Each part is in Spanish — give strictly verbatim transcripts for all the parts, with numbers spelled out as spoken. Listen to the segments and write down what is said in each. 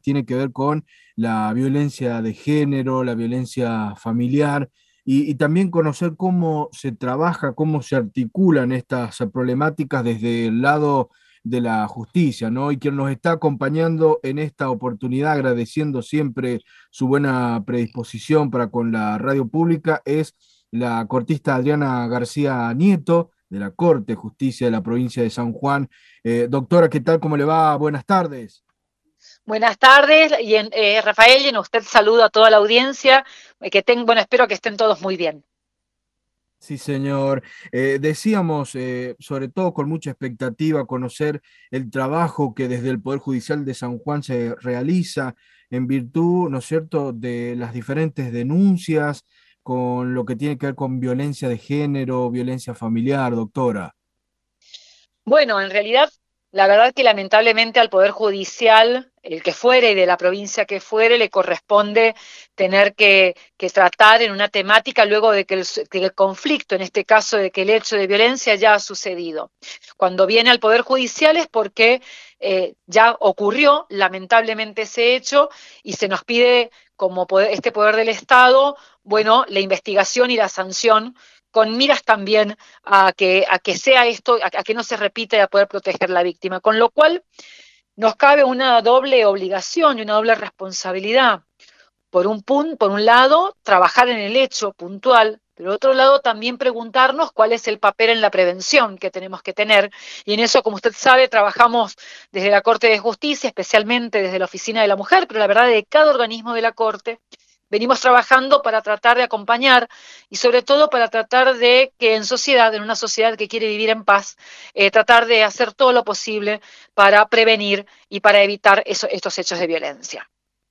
tiene que ver con la violencia de género, la violencia familiar, y, y también conocer cómo se trabaja, cómo se articulan estas problemáticas desde el lado de la justicia, ¿no? Y quien nos está acompañando en esta oportunidad, agradeciendo siempre su buena predisposición para con la radio pública, es la cortista Adriana García Nieto, de la Corte de Justicia de la provincia de San Juan. Eh, doctora, ¿qué tal? ¿Cómo le va? Buenas tardes. Buenas tardes, y en, eh, Rafael, y en usted saludo a toda la audiencia, eh, que ten, bueno, espero que estén todos muy bien. Sí, señor. Eh, decíamos, eh, sobre todo con mucha expectativa, conocer el trabajo que desde el Poder Judicial de San Juan se realiza en virtud, ¿no es cierto?, de las diferentes denuncias con lo que tiene que ver con violencia de género, violencia familiar, doctora. Bueno, en realidad, la verdad que lamentablemente al Poder Judicial, el que fuere y de la provincia que fuere, le corresponde tener que, que tratar en una temática luego de que el, que el conflicto, en este caso de que el hecho de violencia ya ha sucedido. Cuando viene al Poder Judicial es porque eh, ya ocurrió lamentablemente ese hecho y se nos pide como poder, este poder del Estado, bueno, la investigación y la sanción con miras también a que, a que sea esto, a, a que no se repita y a poder proteger a la víctima. Con lo cual nos cabe una doble obligación y una doble responsabilidad. Por un, pun, por un lado, trabajar en el hecho puntual, pero por otro lado también preguntarnos cuál es el papel en la prevención que tenemos que tener. Y en eso, como usted sabe, trabajamos desde la Corte de Justicia, especialmente desde la Oficina de la Mujer, pero la verdad de cada organismo de la Corte, venimos trabajando para tratar de acompañar y sobre todo para tratar de que en sociedad, en una sociedad que quiere vivir en paz, eh, tratar de hacer todo lo posible para prevenir y para evitar eso, estos hechos de violencia.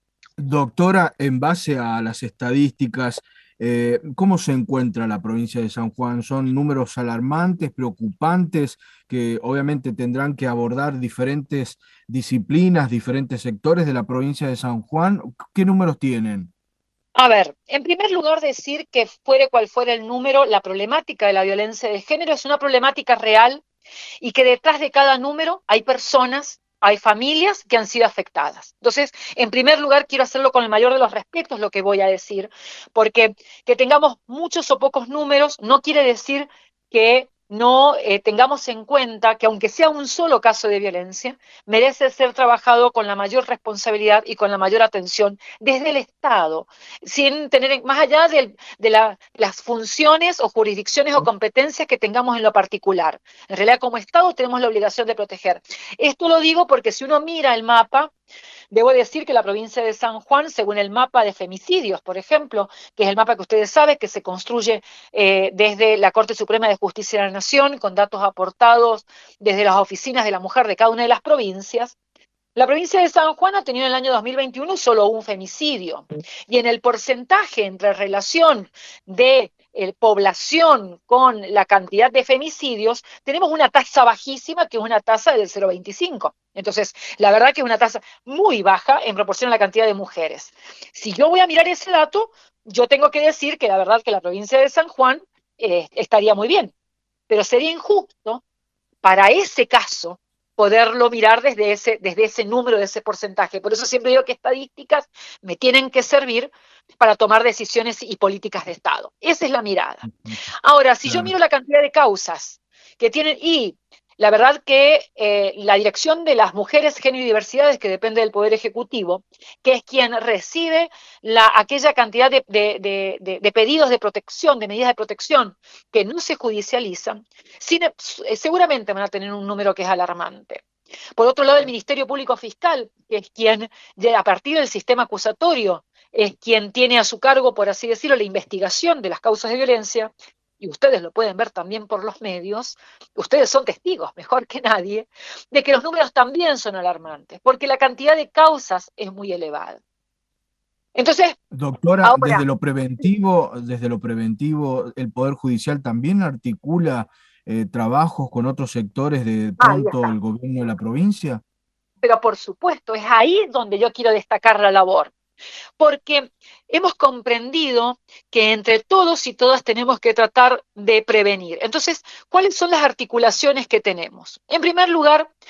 Doctora, en base a las estadísticas, eh, ¿cómo se encuentra la provincia de San Juan? ¿Son números alarmantes, preocupantes, que obviamente tendrán que abordar diferentes disciplinas, diferentes sectores de la provincia de San Juan? ¿Qué números tienen? A ver, en primer lugar decir que fuere cual fuera el número, la problemática de la violencia de género es una problemática real y que detrás de cada número hay personas, hay familias que han sido afectadas. Entonces, en primer lugar, quiero hacerlo con el mayor de los respetos lo que voy a decir, porque que tengamos muchos o pocos números no quiere decir que no eh, tengamos en cuenta que aunque sea un solo caso de violencia, merece ser trabajado con la mayor responsabilidad y con la mayor atención desde el Estado, sin tener, más allá de, de la, las funciones o jurisdicciones o competencias que tengamos en lo particular. En realidad, como Estado, tenemos la obligación de proteger. Esto lo digo porque si uno mira el mapa, debo decir que la provincia de San Juan, según el mapa de femicidios, por ejemplo, que es el mapa que ustedes saben, que se construye eh, desde la Corte Suprema de Justicia de la Nación, con datos aportados desde las oficinas de la mujer de cada una de las provincias, la provincia de San Juan ha tenido en el año dos mil veintiuno solo un femicidio. Y en el porcentaje entre relación de eh, población con la cantidad de femicidios, tenemos una tasa bajísima que es una tasa del cero coma veinticinco. Entonces, la verdad que es una tasa muy baja en proporción a la cantidad de mujeres. Si yo voy a mirar ese dato, yo tengo que decir que la verdad que la provincia de San Juan eh, estaría muy bien. Pero sería injusto para ese caso poderlo mirar desde ese, desde ese número, de ese porcentaje. Por eso siempre digo que estadísticas me tienen que servir para tomar decisiones y políticas de Estado. Esa es la mirada. Ahora, si yo Claro. miro la cantidad de causas que tienen, y la verdad que eh, la Dirección de las Mujeres, Género y Diversidades, que depende del Poder Ejecutivo, que es quien recibe la, aquella cantidad de, de, de, de, de pedidos de protección, de medidas de protección, que no se judicializan, sin, eh, seguramente van a tener un número que es alarmante. Por otro lado, el Ministerio Público Fiscal, que es quien, a partir del sistema acusatorio, es quien tiene a su cargo, por así decirlo, la investigación de las causas de violencia, y ustedes lo pueden ver también por los medios, ustedes son testigos, mejor que nadie, de que los números también son alarmantes, porque la cantidad de causas es muy elevada. Entonces, Doctora, ahora, desde lo preventivo, desde lo preventivo, el Poder Judicial también articula eh, trabajos con otros sectores de ahí pronto está. el gobierno de la provincia. Pero por supuesto, es ahí donde yo quiero destacar la labor, porque hemos comprendido que entre todos y todas tenemos que tratar de prevenir. Entonces, ¿cuáles son las articulaciones que tenemos? En primer lugar,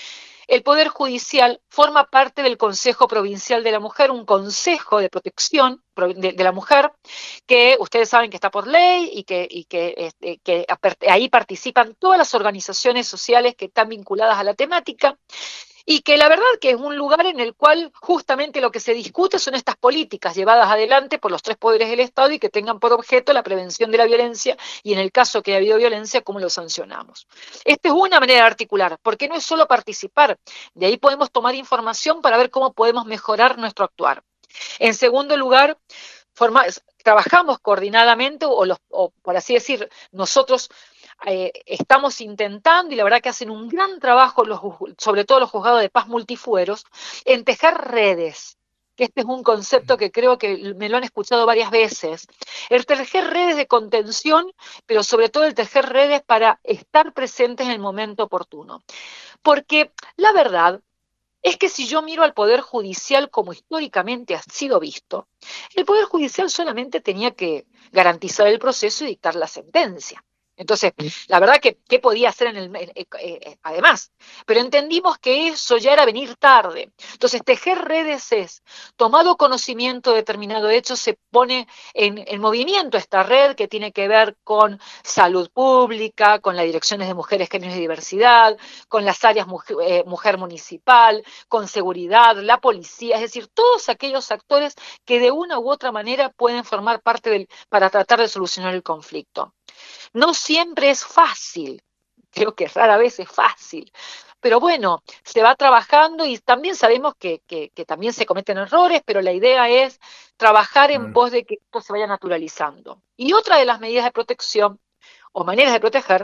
el Poder Judicial forma parte del Consejo Provincial de la Mujer, un consejo de protección de, de la mujer, que ustedes saben que está por ley y que, y que, este, que ahí participan todas las organizaciones sociales que están vinculadas a la temática, y que la verdad que es un lugar en el cual justamente lo que se discute son estas políticas llevadas adelante por los tres poderes del Estado y que tengan por objeto la prevención de la violencia y en el caso que ha habido violencia, cómo lo sancionamos. Esta es una manera de articular, porque no es solo participar, de ahí podemos tomar información para ver cómo podemos mejorar nuestro actuar. En segundo lugar, forma, trabajamos coordinadamente, o, los, o por así decir, nosotros Eh, estamos intentando, y la verdad que hacen un gran trabajo, los, sobre todo los juzgados de paz multifueros, en tejer redes, que este es un concepto que creo que me lo han escuchado varias veces. El tejer redes de contención, pero sobre todo el tejer redes para estar presentes en el momento oportuno. Porque la verdad es que si yo miro al Poder Judicial como históricamente ha sido visto, el Poder Judicial solamente tenía que garantizar el proceso y dictar la sentencia. Entonces, la verdad que, ¿qué podía hacer en el, eh, eh, además? Pero entendimos que eso ya era venir tarde. Entonces, tejer redes es, tomado conocimiento de determinado hecho, se pone en, en movimiento esta red que tiene que ver con salud pública, con las direcciones de mujeres, géneros y diversidad, con las áreas mujer, eh, mujer municipal, con seguridad, la policía, es decir, todos aquellos actores que de una u otra manera pueden formar parte del, para tratar de solucionar el conflicto. No siempre es fácil, creo que rara vez es fácil, pero bueno, se va trabajando y también sabemos que, que, que también se cometen errores, pero la idea es trabajar en pos de que esto se vaya naturalizando. Y otra de las medidas de protección o maneras de proteger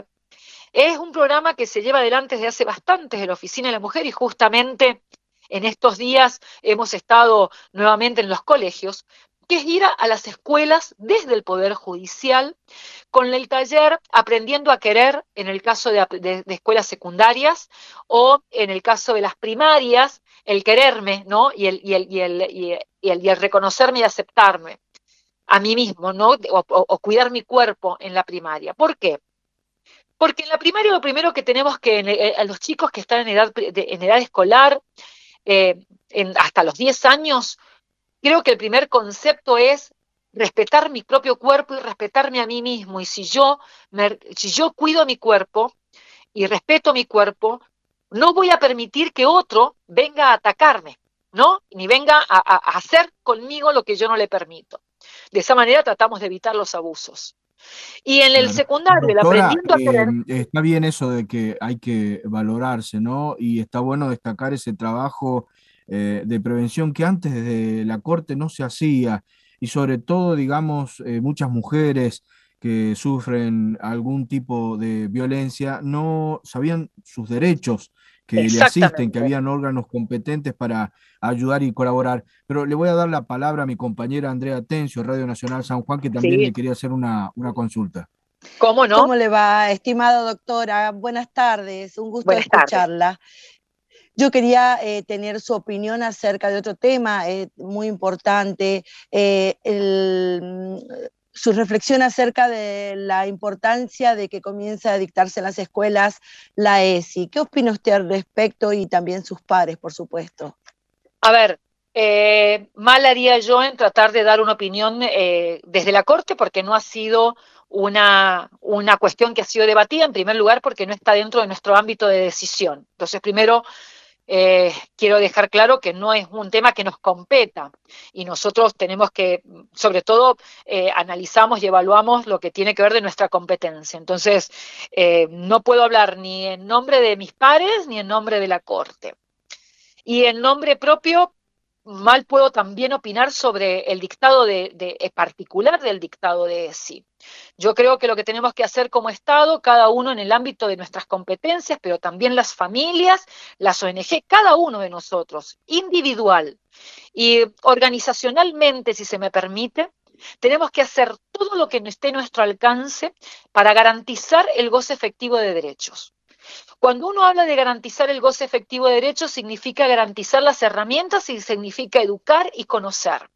es un programa que se lleva adelante desde hace bastante en la Oficina de la Mujer y justamente en estos días hemos estado nuevamente en los colegios, que es ir a, a las escuelas desde el Poder Judicial con el taller Aprendiendo a Querer en el caso de, de, de escuelas secundarias o en el caso de las primarias, el quererme, ¿no? Y el, y el, y el, y el, y el, y el reconocerme y aceptarme a mí mismo, ¿no? O, o, o cuidar mi cuerpo en la primaria. ¿Por qué? Porque en la primaria lo primero que tenemos que, eh, a los chicos que están en edad, de, en edad escolar, eh, en, hasta los diez años, creo que el primer concepto es respetar mi propio cuerpo y respetarme a mí mismo. Y si yo, me, si yo cuido mi cuerpo y respeto mi cuerpo, no voy a permitir que otro venga a atacarme, ¿no? Ni venga a, a, a hacer conmigo lo que yo no le permito. De esa manera tratamos de evitar los abusos. Y en el Claro. secundario, el Doctora, aprendiendo a eh, querer. está bien eso de que hay que valorarse, ¿no? Y está bueno destacar ese trabajo eh, de prevención que antes desde la Corte no se hacía. Y sobre todo, digamos, eh, muchas mujeres que sufren algún tipo de violencia no sabían sus derechos, que le asisten, que Exactamente. habían órganos competentes para ayudar y colaborar. Pero le voy a dar la palabra a mi compañera Andrea Tencio, Radio Nacional San Juan, que también Sí, le quería hacer una, una consulta. ¿cómo no? ¿Cómo le va, estimada doctora? Buenas tardes, un gusto Buenas tardes. escucharla. Yo quería eh, tener su opinión acerca de otro tema eh, muy importante, eh, el, su reflexión acerca de la importancia de que comience a dictarse en las escuelas la E S I. ¿Qué opina usted al respecto y también sus pares, por supuesto? A ver, eh, mal haría yo en tratar de dar una opinión eh, desde la Corte porque no ha sido una, una cuestión que ha sido debatida, en primer lugar porque no está dentro de nuestro ámbito de decisión. Entonces, primero, eh, quiero dejar claro que no es un tema que nos competa y nosotros tenemos que, sobre todo, eh, analizamos y evaluamos lo que tiene que ver de nuestra competencia. Entonces, eh, no puedo hablar ni en nombre de mis pares ni en nombre de la Corte. Y en nombre propio, mal puedo también opinar sobre el dictado de, de, de particular del dictado de E S I. Yo creo que lo que tenemos que hacer como Estado, cada uno en el ámbito de nuestras competencias, pero también las familias, las O N G, cada uno de nosotros, individual y organizacionalmente, si se me permite, tenemos que hacer todo lo que esté a nuestro alcance para garantizar el goce efectivo de derechos. Cuando uno habla de garantizar el goce efectivo de derechos, significa garantizar las herramientas y significa educar y conocer.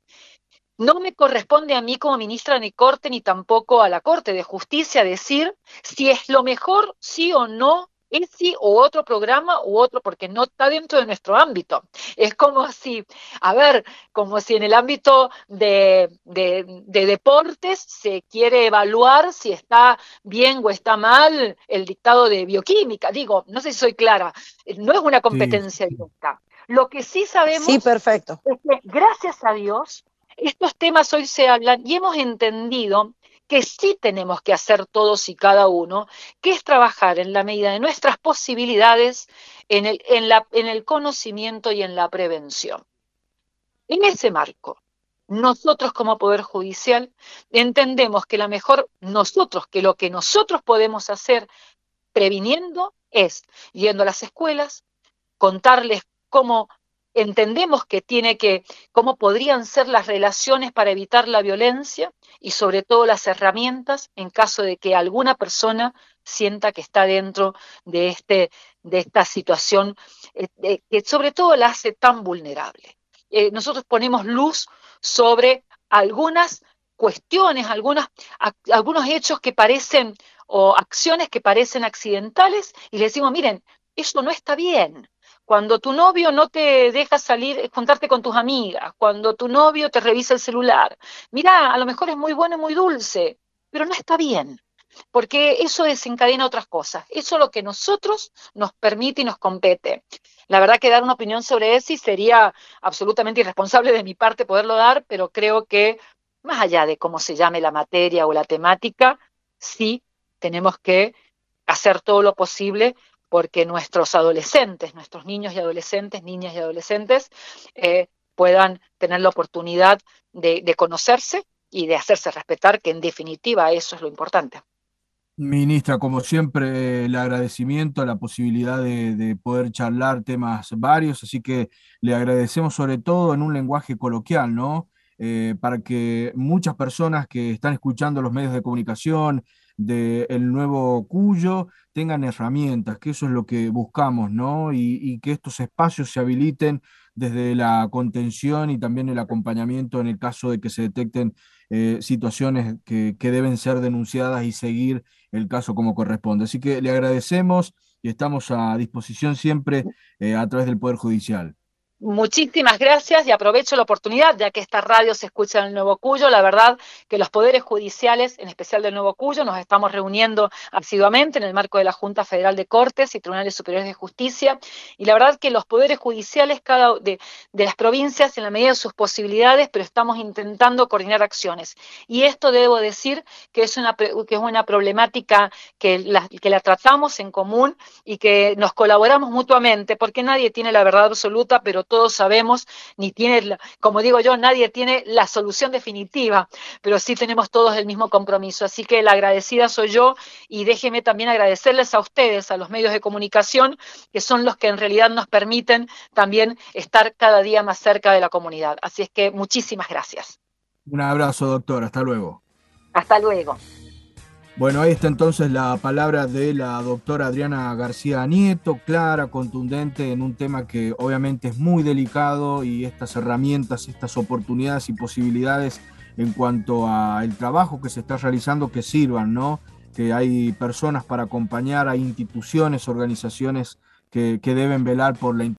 No me corresponde a mí como ministra de Corte ni tampoco a la Corte de Justicia decir si es lo mejor, sí o no, ese o otro programa u otro, porque no está dentro de nuestro ámbito. Es como si, a ver, como si en el ámbito de, de, de deportes se quiere evaluar si está bien o está mal el dictado de bioquímica. Digo, no sé si soy clara, no es una Sí, competencia directa. Lo que sí Sí, sabemos perfecto. es que, gracias a Dios, estos temas hoy se hablan y hemos entendido que sí tenemos que hacer todos y cada uno, que es trabajar en la medida de nuestras posibilidades en el, en la, en el conocimiento y en la prevención. En ese marco, nosotros como Poder Judicial entendemos que la mejor, nosotros, que lo que nosotros podemos hacer previniendo es yendo a las escuelas, contarles cómo entendemos que tiene que, cómo podrían ser las relaciones para evitar la violencia y sobre todo las herramientas en caso de que alguna persona sienta que está dentro de, este, de esta situación eh, que sobre todo la hace tan vulnerable. Eh, nosotros ponemos luz sobre algunas cuestiones, algunas, a, algunos hechos que parecen o acciones que parecen accidentales y le decimos, miren, eso no está bien. Cuando tu novio no te deja salir, juntarte con tus amigas, cuando tu novio te revisa el celular, mira, a lo mejor es muy bueno y muy dulce, pero no está bien, porque eso desencadena otras cosas. Eso es lo que nosotros nos permite y nos compete. La verdad que dar una opinión sobre eso sería absolutamente irresponsable de mi parte poderlo dar, pero creo que más allá de cómo se llame la materia o la temática, sí tenemos que hacer todo lo posible porque nuestros adolescentes, nuestros niños y adolescentes, niñas y adolescentes, eh, puedan tener la oportunidad de, de conocerse y de hacerse respetar, que en definitiva eso es lo importante. ministra, como siempre, el agradecimiento, la posibilidad de, de poder charlar temas varios, así que le agradecemos sobre todo en un lenguaje coloquial, ¿no? Eh, para que muchas personas que están escuchando los medios de comunicación del nuevo Cuyo tengan herramientas, que eso es lo que buscamos, ¿no? Y, y que estos espacios se habiliten desde la contención y también el acompañamiento en el caso de que se detecten eh, situaciones que, que deben ser denunciadas y seguir el caso como corresponde. Así que le agradecemos y estamos a disposición siempre eh, a través del Poder Judicial. Muchísimas gracias y aprovecho la oportunidad, ya que esta radio se escucha en el Nuevo Cuyo. La verdad que los poderes judiciales, en especial del Nuevo Cuyo, nos estamos reuniendo asiduamente en el marco de la Junta Federal de Cortes y Tribunales Superiores de Justicia. Y la verdad que los poderes judiciales cada de, de las provincias, en la medida de sus posibilidades, pero estamos intentando coordinar acciones. Y esto debo decir que es una, que es una problemática que la, que la tratamos en común y que nos colaboramos mutuamente, porque nadie tiene la verdad absoluta, pero todos sabemos, ni tiene, como digo yo, nadie tiene la solución definitiva, pero sí tenemos todos el mismo compromiso. Así que la agradecida soy yo y déjeme también agradecerles a ustedes, a los medios de comunicación, que son los que en realidad nos permiten también estar cada día más cerca de la comunidad. Así es que muchísimas gracias. Un abrazo, doctor. Hasta luego. Hasta luego. Bueno, ahí está entonces la palabra de la doctora Adriana García Nieto, clara, contundente en un tema que obviamente es muy delicado y estas herramientas, estas oportunidades y posibilidades en cuanto al trabajo que se está realizando que sirvan, ¿no? Que hay personas para acompañar, hay instituciones, organizaciones que, que deben velar por la